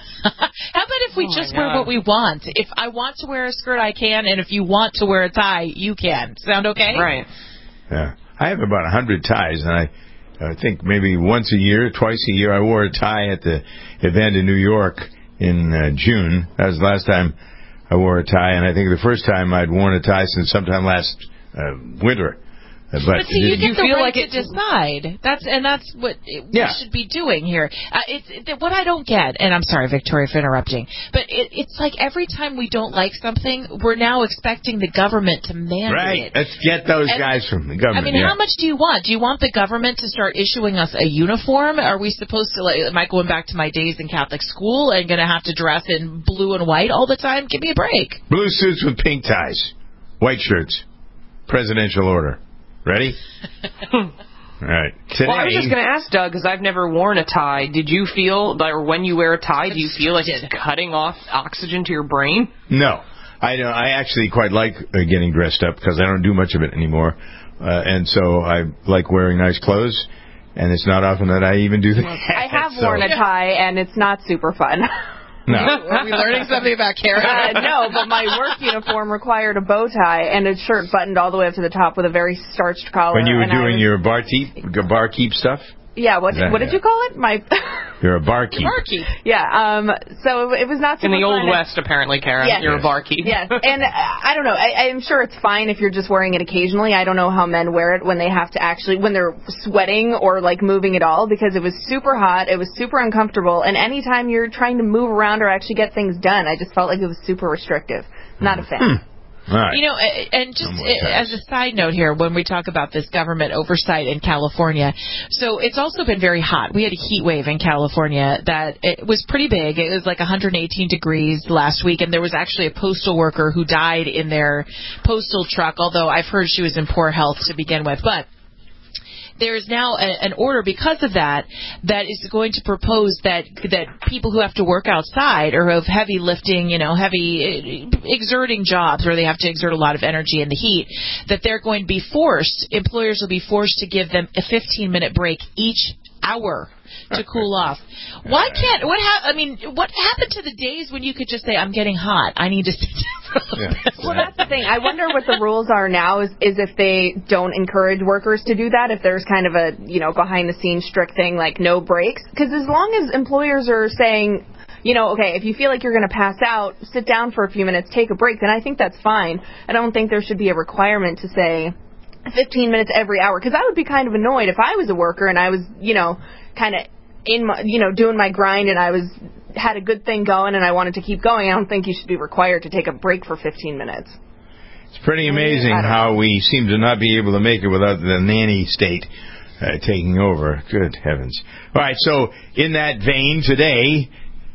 How about if we
Oh
just
my
wear
God.
what we want? If I want to wear a skirt, I can, and if you want to wear a tie, you can. Sound okay?
Right.
Yeah. I have about a hundred ties, and I, I think maybe once a year, twice a year, I wore a tie at the event in New York in uh, June. That was the last time I wore a tie, and I think the first time I'd worn a tie since sometime last uh, winter. Uh, but
But see, you get the
feel
right
like
to
it-
decide. That's and that's what it,
Yeah.
we should be doing here. Uh, it's it, what I don't get, and I'm sorry, Victoria, for interrupting. But it, it's like every time we don't like something, we're now expecting the government to mandate
Right.
it.
Let's get those
And-
guys from the government.
I mean,
yeah.
how much do you want? Do you want the government to start issuing us a uniform? Are we supposed to, like, am I going back to my days in Catholic school and going to have to dress in blue and white all the time? Give me a break.
Blue suits with pink ties, white shirts, presidential order. Ready? All right. Today,
Well, I was just going to ask Doug, because I've never worn a tie. Did you feel, or when you wear a tie, do you feel like it's cutting off oxygen to your brain?
no, I don't. I actually quite like uh, getting dressed up because I don't do much of it anymore, uh, and so I like wearing nice clothes. And it's not often that I even do that.
I have
so.
worn a tie, and it's not super fun.
No.
Are we learning something about Karen?
Uh, no, but my work uniform required a bow tie and a shirt buttoned all the way up to the top with a very starched collar.
When you were
and I
doing
was,
your barkeep, barkeep stuff?
yeah, what
That-
what did you call it? My
You're a barkeep.
Barkeep.
yeah. Um. So it was not super
In the Old
fun.
West, apparently, Karen.
Yes.
You're a barkeep.
Yes, and uh, I don't know. I, I'm sure it's fine if you're just wearing it occasionally. I don't know how men wear it when they have to actually, when they're sweating or like moving at all, because it was super hot, it was super uncomfortable, and anytime you're trying to move around or actually get things done, I just felt like it was super restrictive. Not a fan.
All right.
You know, a- and just
No more
a-
ties.
as a side note here, when we talk about this government oversight in California, so it's also been very hot. We had a heat wave in California that it was pretty big. It was like one hundred eighteen degrees last week, and there was actually a postal worker who died in their postal truck, although I've heard she was in poor health to begin with. But there is now a, an order because of that that is going to propose that that people who have to work outside or have heavy lifting, you know, heavy uh, exerting jobs where they have to exert a lot of energy in the heat, that they're going to be forced, employers will be forced to give them a fifteen minute break each hour to cool off. Why can't, what ha- I mean, what happened to the days when you could just say, I'm getting hot, I need to sit down for a little
Yeah.
bit?
Well, that's the thing. I wonder what the rules are now is, is if they don't encourage workers to do that, if there's kind of a, you know, behind-the-scenes strict thing like no breaks. Because as long as employers are saying, you know, okay, if you feel like you're going to pass out, sit down for a few minutes, take a break, then I think that's fine. I don't think there should be a requirement to say fifteen minutes every hour, because I would be kind of annoyed if I was a worker and I was, you know, kind of in my, you know, doing my grind and I was had a good thing going and I wanted to keep going. I don't think you should be required to take a break for fifteen minutes.
It's pretty amazing how we seem to not be able to make it without the nanny state uh, taking over. Good heavens. All right, so in that vein, today,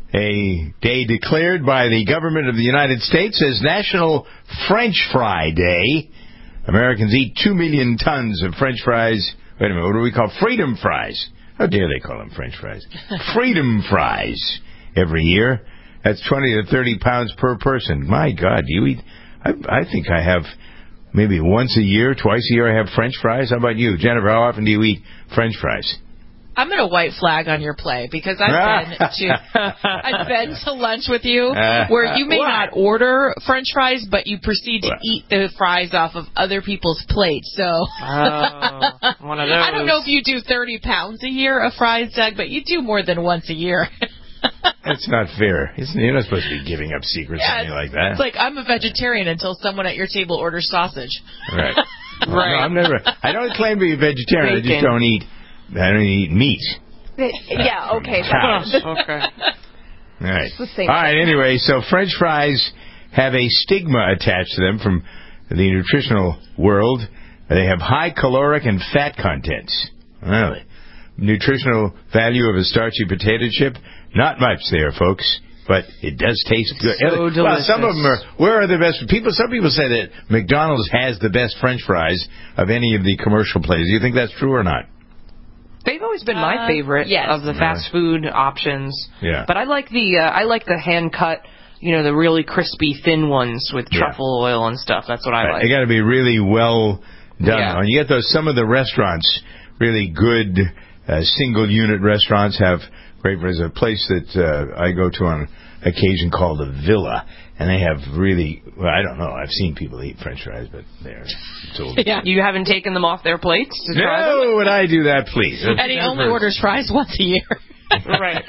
a day declared by the government of the United States as National French Fry Day. Americans eat two million tons of French fries. Wait a minute, what do we call freedom fries? How dare they call them French fries? Freedom fries every year. That's twenty to thirty pounds per person. My God, do you eat? I, I think I have maybe once a year, twice a year, I have French fries. How about you, Jennifer? How often do you eat French fries?
I'm going to white flag on your play because I've been to I've been to lunch with you where you may
What?
not order French fries, but you proceed to
What?
eat the fries off of other people's plates. So
Oh, one of those.
I don't know if you do thirty pounds a year of fries, Doug, but you do more than once a year.
That's not fair. Isn't, you're not supposed to be giving up secrets
Yeah,
or anything like that.
It's like I'm a vegetarian until someone at your table orders sausage.
Right.
Right.
No, I'm never. I don't claim to be a vegetarian. I just
Bacon.
don't eat. I don't eat meat.
Yeah, okay.
Cows.
Okay.
All right.
It's the same
All right. Anyway, so French fries have a stigma attached to them from the nutritional world. They have high caloric and fat contents. Really. Nutritional value of a starchy potato chip? Not much there, folks. But it does taste good.
so
well,
delicious.
some of them are. Where are the best people? Some people say that McDonald's has the best French fries of any of the commercial places. Do you think that's true or not?
They've always been my
Uh,
favorite
yes.
of the fast food options.
Yeah.
But I like the uh, I like the hand cut, you know, the really crispy thin ones with
Yeah.
truffle oil and stuff. That's what I like.
They got to be really well done.
Yeah.
And you get those. Some of the restaurants, really good uh, single unit restaurants, have great. There's a place that uh, I go to on occasion called the Villa, and they have really. Well, I don't know. I've seen people eat French fries, but they're. So,
Yeah. You haven't taken them off their plates to try them?
no, would I do that, please?
And he only orders fries once a year.
Right.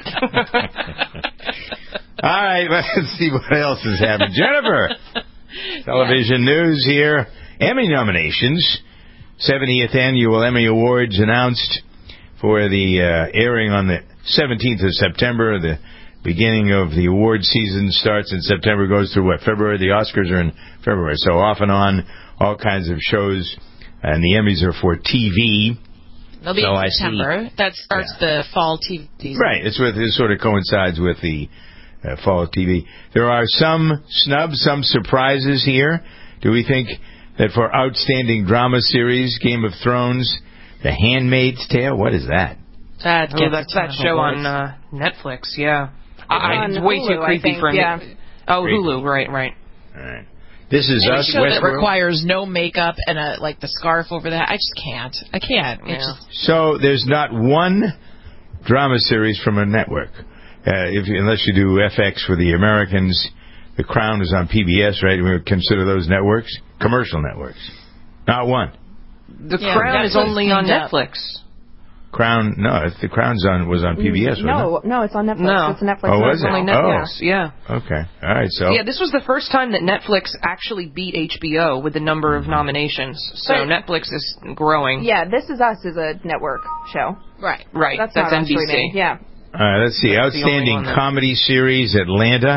All right, let's see what else has happened. Jennifer, television news here. Emmy nominations. seventieth Annual Emmy Awards announced for the uh, airing on the seventeenth of September. The beginning of the award season starts in September, goes through, what, February? The Oscars are in February. So off and on, all kinds of shows. And the Emmys are for T V.
They'll be
So I
in
see.
September. That starts the fall T V season.
Right. It's with, it sort of coincides with the uh, fall T V. There are some snubs, some surprises here. Do we think that for outstanding drama series, Game of Thrones, The Handmaid's Tale, what is that?
That
Oh,
gets
that's
a ton
that
of
show
awards.
on uh, Netflix, yeah. I,
on
it's way
Hulu,
too
I
creepy
think,
for me.
yeah.
Oh,
Creepy.
Hulu, right, right.
All right. This is
Any
us,
show that
Westworld.
requires no makeup and a like the scarf over that. I just can't. I can't. It's
Yeah.
just
So there's not one drama series from a network, uh, if unless you do F X for the Americans. The Crown is on P B S, right? We would consider those networks, commercial networks. Not one.
The
Yeah,
Crown is
Netflix
only on
cleaned up.
Netflix.
Crown, no, the Crown's on was on P B S, wasn't
No, no, it's on Netflix.
No.
It's a Netflix.
Oh, was it?
original.
Only
Oh.
Netflix, yeah.
it? Okay, all right. So
Yeah, this was the first time that Netflix actually beat H B O with the number of nominations. So
But-
Netflix is growing.
Yeah, This Is Us is a network show.
right.
Right,
That's,
that's,
not on
N B C.
streaming. Yeah.
all right, let's see.
That's the only
Outstanding
one that-
comedy series, Atlanta.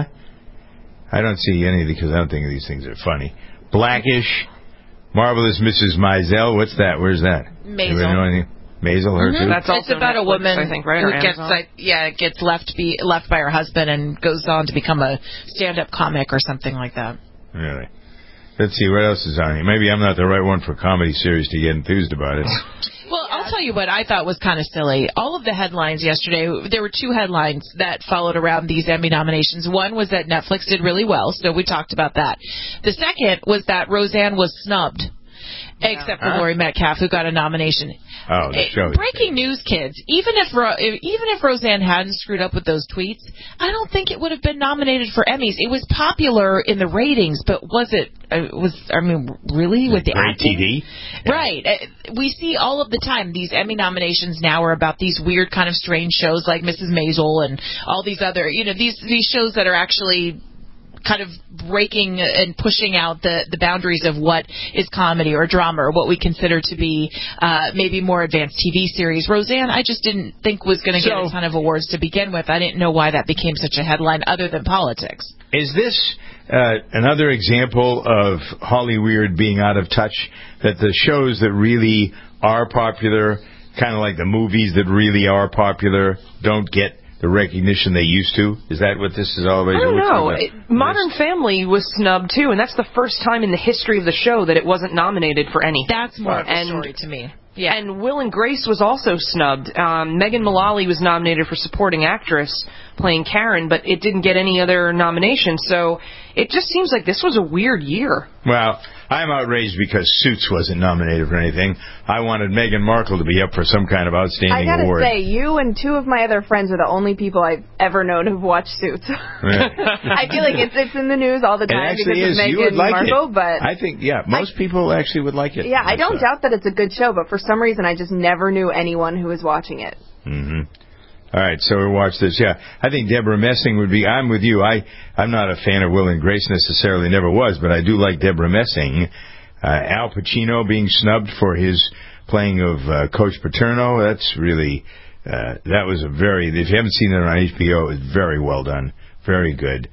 I don't see any because I don't think these things are funny. Blackish, Marvelous Missus Maisel. What's that? Where's that?
Maisel.
Anybody know anything? Maisel, her
Mhm.
too.
That's
It's
also
about a
Netflix,
woman
I think, right?
who
Or
gets
Amazon?
like yeah gets left be left by her husband and goes on to become a stand-up comic or something like that.
Really? Let's see what else is on here. Maybe I'm not the right one for comedy series to get enthused about it.
Well, I'll tell you what I thought was kind of silly. All of the headlines yesterday, there were two headlines that followed around these Emmy nominations. One was that Netflix did really well, so we talked about that. The second was that Roseanne was snubbed, except for
Huh?
Laurie Metcalf, who got a nomination.
Oh, the
Eh,
show.
Breaking news, kids. Even if Ro- if- even if Roseanne hadn't screwed up with those tweets, I don't think it would have been nominated for Emmys. It was popular in the ratings, but was it? Uh, was I mean, really with the
Great
acting?
T V.
Right. Uh, We see all of the time these Emmy nominations now are about these weird kind of strange shows like Missus Maisel and all these other, you know, these these shows that are actually kind of breaking and pushing out the, the boundaries of what is comedy or drama or what we consider to be uh, maybe more advanced T V series. Roseanne, I just didn't think was going to get
So-
a ton of awards to begin with. I didn't know why that became such a headline other than politics.
Is this uh, another example of Hollywood being out of touch? That the shows that really are popular, kind of like the movies that really are popular, don't get the recognition they used to? Is that what this is all about?
I don't
What's
know.
all
It,
about?
Modern Family was snubbed too, and that's the first time in the history of the show that it wasn't nominated for anything.
That's more of a
And
story to me.
Yeah. And Will and Grace was also snubbed. Um, Megan Mullally was nominated for supporting actress playing Karen, but it didn't get any other nominations. So it just seems like this was a weird year.
Well, I'm outraged because Suits wasn't nominated for anything. I wanted Meghan Markle to be up for some kind of outstanding
I gotta
award.
say, you and two of my other friends are the only people I've ever known who've watched Suits. I feel like it's it's in the news all the
It
time
actually
because
is.
of
You
Meghan
would like
Markle,
it.
but
I think, yeah, most
I, people
people actually would like it.
Yeah, I don't
so.
doubt that it's a good show, but for some reason I just never knew anyone who was watching it.
Mm-hmm. All right, so we watch this. Yeah, I think Deborah Messing would be. I'm with you. I I'm not a fan of Will and Grace necessarily, never was, but I do like Deborah Messing. Uh, Al Pacino being snubbed for his playing of uh, Coach Paterno. That's really uh, that was a very. If you haven't seen it on H B O, it's very well done, very good.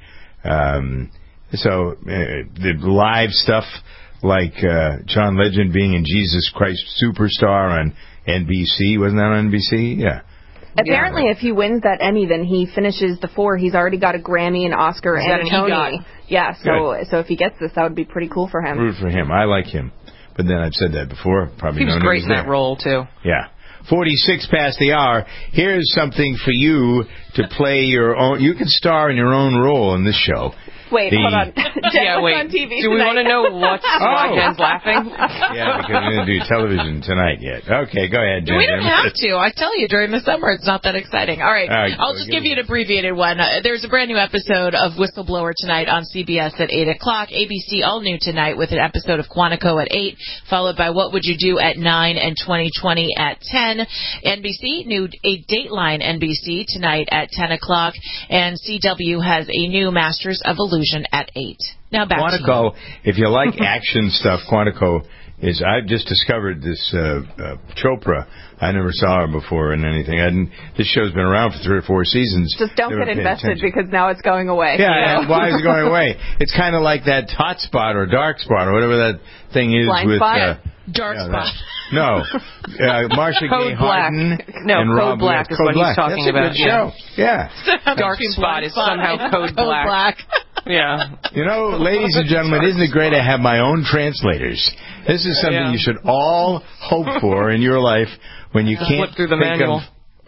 Um, so uh, the live stuff like uh, John Legend being in Jesus Christ Superstar on N B C, wasn't that on N B C? Yeah.
Apparently, if he wins that Emmy, then he finishes the four. He's already got a Grammy, an Oscar,
Is
and
that
a
an
Tony.
EGOT?
Yeah, so
Good.
so if he gets this, that would be pretty cool for him.
Root for him. I like him. But then I've said that before. Probably
he was
no
great
news
in that
there.
role, too.
Yeah. forty-six past the hour. Here's something for you to play your own. You can star in your own role in this show.
Wait,
The-
hold on. Jen,
Yeah,
what's
wait.
on T V
Do we
tonight?
want to know what's, why
Oh.
Jen's laughing?
Yeah, because we're going to do television tonight yet. Okay, go ahead, Jen.
We don't have to. I tell you, during the summer, it's not that exciting. All right,
All right,
I'll
so
just
give
give you an abbreviated one. Uh, there's a brand new episode of Whistleblower tonight on C B S at eight o'clock. A B C all new tonight with an episode of Quantico at eight, followed by What Would You Do at nine and twenty twenty at ten. N B C, new a Dateline N B C tonight at ten o'clock. And C W has a new Masters of Illusion at eight. Now back
Quantico,
to you.
if you like action stuff, Quantico is. I've just discovered this uh, uh, Chopra. I never saw her before in anything. I didn't, this show's been around for three or four seasons.
Just don't
Never
get
paid
invested
attention.
because now it's going away.
Yeah,
So.
and why is it going away? It's kind of like that hot spot or dark spot or whatever that thing is
Blind
with.
spot?
Uh,
Dark
yeah,
spot.
that- No, uh, Marsha
Code
Gay
Black.
Harden
No,
and
Code
Rob
Black is
Code
what he's
Black.
talking
That's
about,
a good show. Yeah.
Dark spot is somehow Code
Code
Black. Yeah.
You know, ladies and gentlemen, isn't it great to have my own translators? This is something
Yeah.
you should all hope for in your life when you
Uh,
can't
flip through the
think
manual.
of.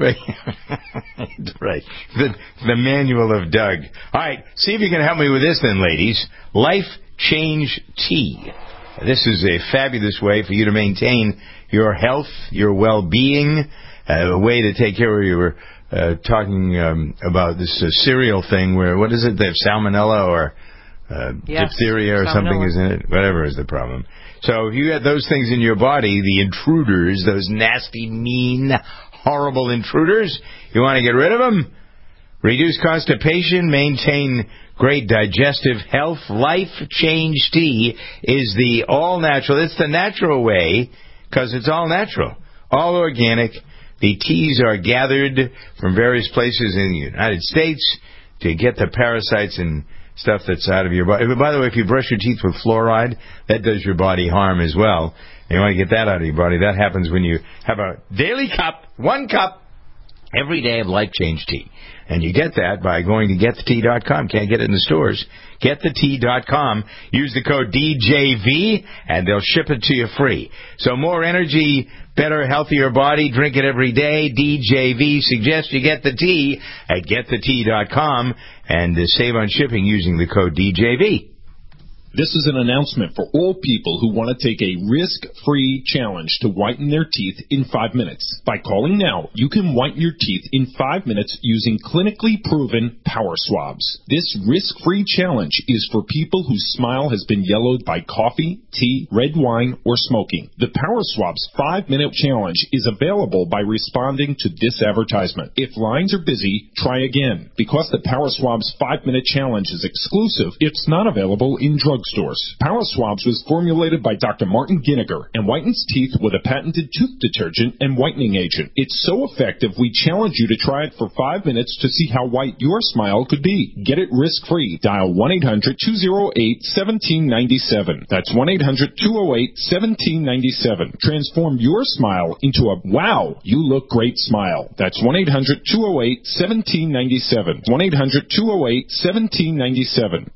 Right. The, the manual of Doug. All right. See if you can help me with this then, ladies. Life Change Tea. This is a fabulous way for you to maintain your health, your well-being, uh, a way to take care of your, uh, talking um, about this uh, cereal thing where, what is it, they have salmonella or uh,
Yes,
diphtheria or
salmonella.
something is in it? Whatever is the problem. So if you have those things in your body, the intruders, those nasty, mean, horrible intruders, you want to get rid of them? Reduce constipation, maintain great digestive health. Life Change Tea is the all-natural. It's the natural way because it's all natural, all organic. The teas are gathered from various places in the United States to get the parasites and stuff that's out of your body. By the way, if you brush your teeth with fluoride, that does your body harm as well. And you want to get that out of your body. That happens when you have a daily cup, one cup, every day of Life Change Tea. And you get that by going to get the tea dot com. Can't get it in the stores. get the tea dot com. Use the code D J V, and they'll ship it to you free. So more energy, better, healthier body. Drink it every day. D J V suggests you get the tea at get the tea dot com and uh, save on shipping using the code D J V.
This is an announcement for all people who want to take a risk-free challenge to whiten their teeth in five minutes. By calling now, you can whiten your teeth in five minutes using clinically proven power swabs. This risk-free challenge is for people whose smile has been yellowed by coffee, tea, red wine, or smoking. The Power Swabs five-minute challenge is available by responding to this advertisement. If lines are busy, try again. Because the Power Swabs five-minute challenge is exclusive, it's not available in drug stores. Power Swabs was formulated by Doctor Martin Ginniger and whitens teeth with a patented tooth detergent and whitening agent. It's so effective, we challenge you to try it for five minutes to see how white your smile could be. Get it risk-free. Dial one eight hundred two oh eight one seven nine seven. That's one eight hundred two oh eight one seven nine seven. Transform your smile into a wow, you look great smile. That's one eight hundred two oh eight one seven nine seven. one eight hundred two oh eight one seven nine seven.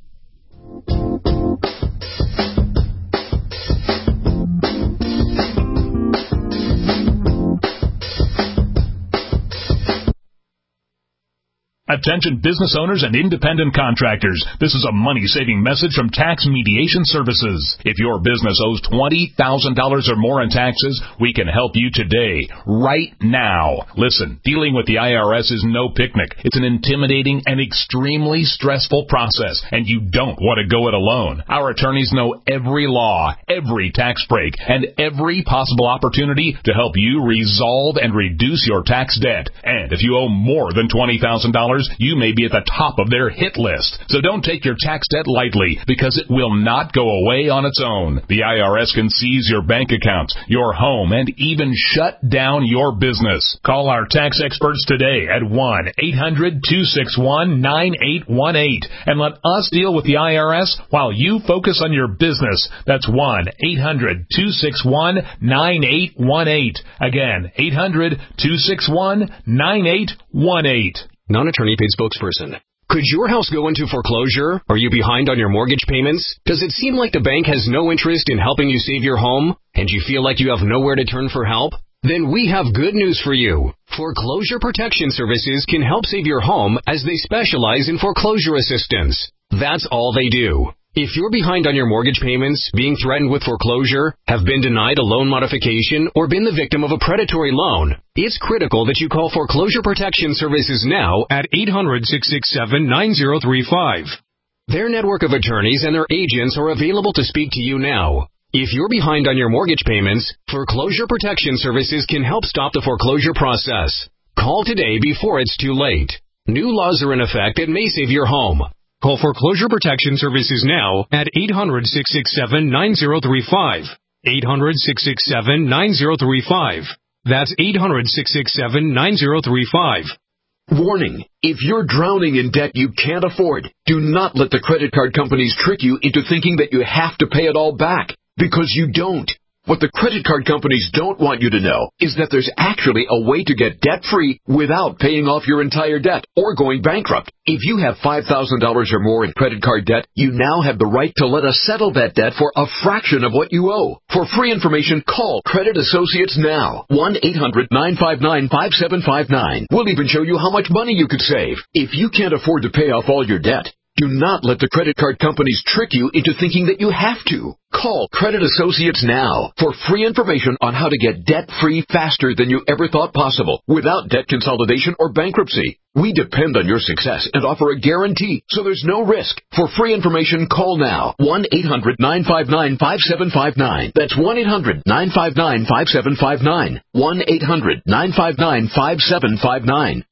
Attention business owners and independent contractors. This is a money-saving message from Tax Mediation Services. If your business owes twenty thousand dollars or more in taxes, we can help you today, right now. Listen, dealing with the I R S is no picnic. It's an intimidating and extremely stressful process, and you don't want to go it alone. Our attorneys know every law, every tax break, and every possible opportunity to help you resolve and reduce your tax debt. And if you owe more than twenty thousand dollars, you may be at the top of their hit list. So don't take your tax debt lightly, because it will not go away on its own. The I R S can seize your bank accounts, your home, and even shut down your business. Call our tax experts today at one eight hundred two six one nine eight one eight and let us deal with the I R S while you focus on your business. That's one eight hundred two six one nine eight one eight. Again, eight hundred two six one nine eight one eight.
Non-attorney paid spokesperson. Could your house go into foreclosure? Are you behind on your mortgage payments? Does it seem like the bank has no interest in helping you save your home? And you feel like you have nowhere to turn for help? Then we have good news for you. Foreclosure Protection Services can help save your home as they specialize in foreclosure assistance. That's all they do. If you're behind on your mortgage payments, being threatened with foreclosure, have been denied a loan modification, or been the victim of a predatory loan, it's critical that you call Foreclosure Protection Services now at eight hundred six six seven nine zero three five. Their network of attorneys and their agents are available to speak to you now. If you're behind on your mortgage payments, Foreclosure Protection Services can help stop the foreclosure process. Call today before it's too late. New laws are in effect that may save your home. Call Foreclosure Protection Services now at eight hundred six six seven nine zero three five. eight hundred six six seven nine zero three five. That's eight hundred six six seven nine zero three five.
Warning, if you're drowning in debt you can't afford, do not let the credit card companies trick you into thinking that you have to pay it all back, because you don't. What the credit card companies don't want you to know is that there's actually a way to get debt-free without paying off your entire debt or going bankrupt. If you have five thousand dollars or more in credit card debt, you now have the right to let us settle that debt for a fraction of what you owe. For free information, call Credit Associates now. one eight hundred nine five nine five seven five nine. We'll even show you how much money you could save. If you can't afford to pay off all your debt, do not let the credit card companies trick you into thinking that you have to. Call Credit Associates now for free information on how to get debt-free faster than you ever thought possible without debt consolidation or bankruptcy. We depend on your success and offer a guarantee, so there's no risk. For free information, call now. one eight hundred nine five nine five seven five nine. That's one eight hundred nine five nine five seven five nine. one eight hundred nine five nine five seven five nine.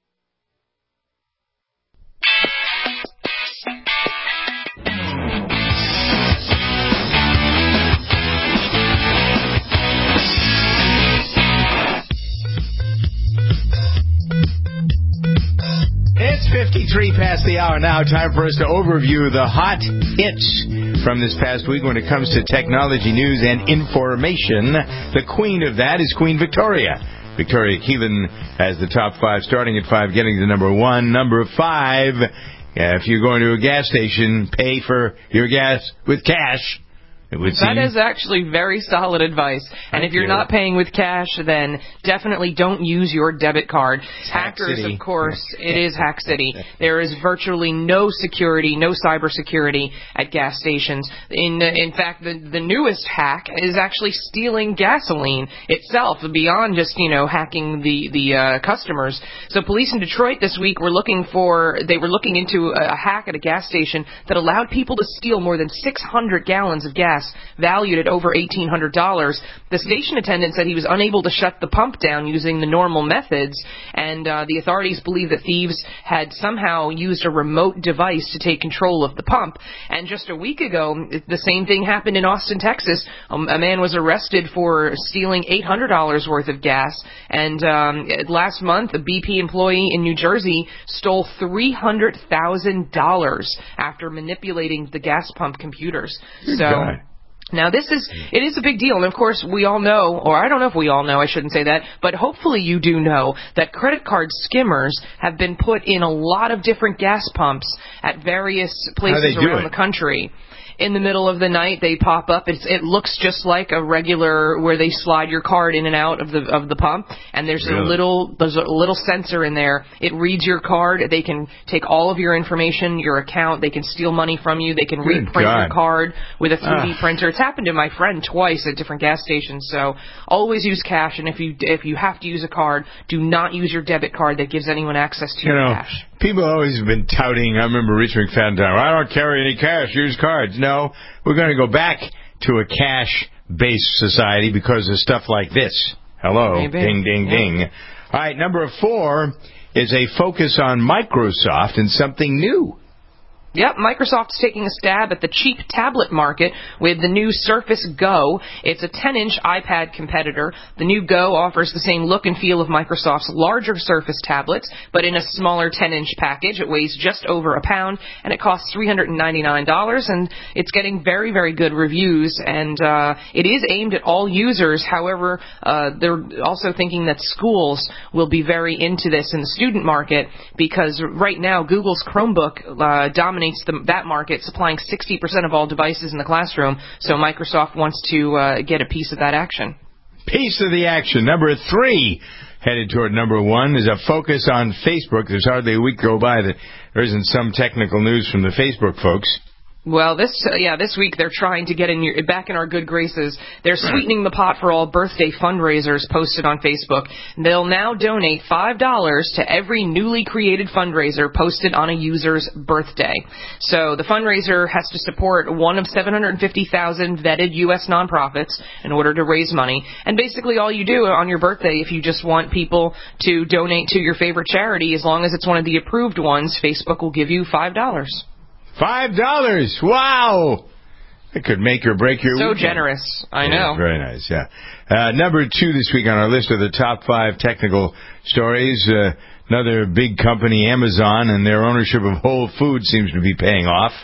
It's fifty-three past the hour now. Time for us to overview the hot hits from this past week when it comes to technology news and information. The queen of that is Queen Victoria. Victoria Keelan has the top five, starting at five, getting to number one. Number five, if you're going to a gas station, pay for your gas with cash. It would
That
seem.
is actually very solid advice. And
Thank
if you're
you.
not paying with cash, then definitely don't use your debit card.
Hack
Hackers,
City.
of course, it is Hack City. There is virtually no security, no cyber security at gas stations. In in fact, the the newest hack is actually stealing gasoline itself, beyond just, you know, hacking the the uh, customers. So police in Detroit this week were looking for they were looking into a, a hack at a gas station that allowed people to steal more than six hundred gallons of gas, valued at over eighteen hundred dollars. The station attendant said he was unable to shut the pump down using the normal methods, and uh, the authorities believe that thieves had somehow used a remote device to take control of the pump. And just a week ago, the same thing happened in Austin, Texas. Um, a man was arrested for stealing eight hundred dollars worth of gas, and um, last month, a B P employee in New Jersey stole three hundred thousand dollars after manipulating the gas pump computers.
Good
So.
God.
Now, this is, it is a big deal, and of course, we all know, or I don't know if we all know, I shouldn't say that, but hopefully you do know that credit card skimmers have been put in a lot of different gas pumps at various places around the country. In the middle of the night, they pop up. It's, it looks just like a regular where they slide your card in and out of the of the pump. And there's really? a little there's a little sensor in there. It reads your card. They can take all of your information, your account. They can steal money from you. They can Good reprint God. your card with a three D uh. printer. It's happened to my friend twice at different gas stations. So always use cash. And if you if you have to use a card, do not use your debit card that gives anyone access to
you
your
know,
cash.
People always have been touting, I remember Rich McFadden, I don't carry any cash, use cards. No, we're going to go back to a cash-based society because of stuff like this. Hello, Maybe. ding, ding, yeah. ding. All right, number four is a focus on Microsoft and something new.
Yep, Microsoft's taking a stab at the cheap tablet market with the new Surface Go. It's a ten-inch iPad competitor. The new Go offers the same look and feel of Microsoft's larger Surface tablets, but in a smaller ten-inch package. It weighs just over a pound, and it costs three hundred ninety-nine dollars, and it's getting very, very good reviews, and uh, it is aimed at all users. However, uh, they're also thinking that schools will be very into this in the student market, because right now Google's Chromebook uh, dominates The, that market, supplying sixty percent of all devices in the classroom, so Microsoft wants to uh, get a piece of that action.
Piece of the action. Number three, headed toward number one, is a focus on Facebook. There's hardly a week go by that there isn't some technical news from the Facebook folks.
Well, this uh, yeah, this week they're trying to get in your, back in our good graces. They're sweetening the pot for all birthday fundraisers posted on Facebook. They'll now donate five dollars to every newly created fundraiser posted on a user's birthday. So the fundraiser has to support one of seven hundred fifty thousand vetted U S nonprofits in order to raise money. And basically all you do on your birthday, if you just want people to donate to your favorite charity, as long as it's one of the approved ones, Facebook will give you five dollars.
Five dollars! Wow! It could make or break your
So
weekend.
generous. I
yeah,
know.
Very nice, yeah. Uh, number two this week on our list of the top five technical stories. Uh, another big company, Amazon, and their ownership of Whole Foods seems to be paying off.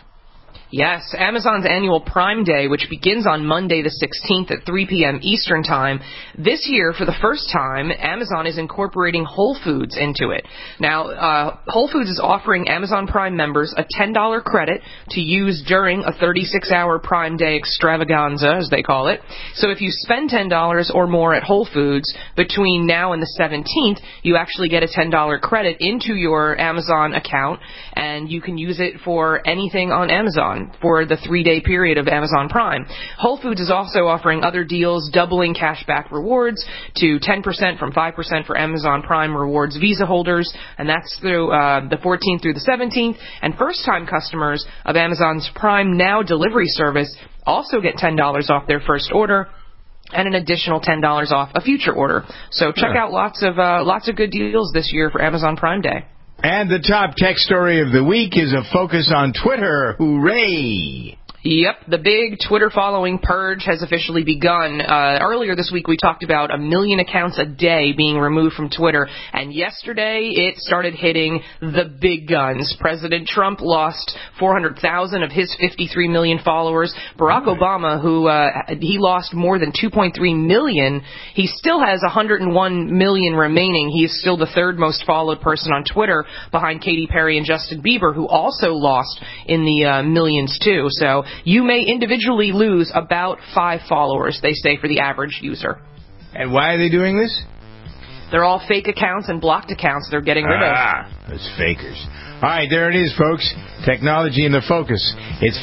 Yes, Amazon's annual Prime Day, which begins on Monday the sixteenth at three p.m. Eastern Time. This year, for the first time, Amazon is incorporating Whole Foods into it. Now, uh, Whole Foods is offering Amazon Prime members a ten dollars credit to use during a thirty-six hour Prime Day extravaganza, as they call it. So if you spend ten dollars or more at Whole Foods between now and the seventeenth, you actually get a ten dollars credit into your Amazon account, and you can use it for anything on Amazon for the three-day period of Amazon Prime. Whole Foods is also offering other deals, doubling cashback rewards to ten percent from five percent for Amazon Prime Rewards Visa holders, and that's through uh, the fourteenth through the seventeenth. And first-time customers of Amazon's Prime Now delivery service also get ten dollars off their first order, and an additional ten dollars off a future order. So check
yeah.
out lots of uh, lots of good deals this year for Amazon Prime Day.
And the top tech story of the week is a focus on Twitter. Hooray!
Yep, the big Twitter following purge has officially begun. Uh, earlier this week, we talked about a million accounts a day being removed from Twitter, and yesterday it started hitting the big guns. President Trump lost four hundred thousand of his fifty-three million followers. Barack Obama, who uh, he lost more than two point three million, he still has one hundred one million remaining. He is still the third most followed person on Twitter, behind Katy Perry and Justin Bieber, who also lost in the uh, millions too. So you may individually lose about five followers, they say, for the average user.
And why are they doing this?
They're all fake accounts and blocked accounts they're getting rid of.
Ah, those fakers. All right, there it is, folks. Technology in the focus. It's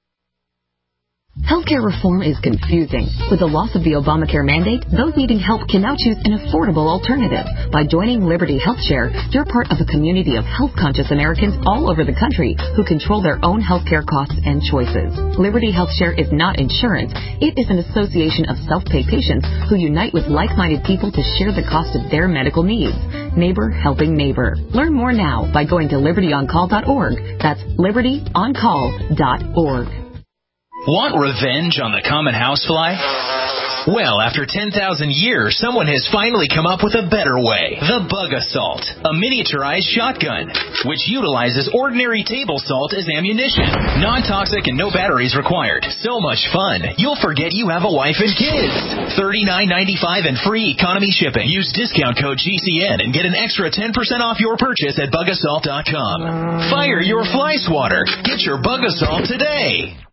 Healthcare reform is confusing. With the loss of the Obamacare mandate, those needing help can now choose an affordable alternative. By joining Liberty HealthShare, you're part of a community of health-conscious Americans all over the country who control their own healthcare costs and choices. Liberty HealthShare is not insurance. It is an association of self-pay patients who unite with like-minded people to share the cost of their medical needs. Neighbor helping neighbor. Learn more now by going to liberty on call dot org. That's liberty on call dot org.
Want revenge on the common housefly? Well, after ten thousand years, someone has finally come up with a better way. The Bug Assault, a miniaturized shotgun, which utilizes ordinary table salt as ammunition. Non-toxic and no batteries required. So much fun, you'll forget you have a wife and kids. thirty-nine ninety-five and free economy shipping. Use discount code G C N and get an extra ten percent off your purchase at bug assault dot com. Fire your fly swatter. Get your Bug Assault today.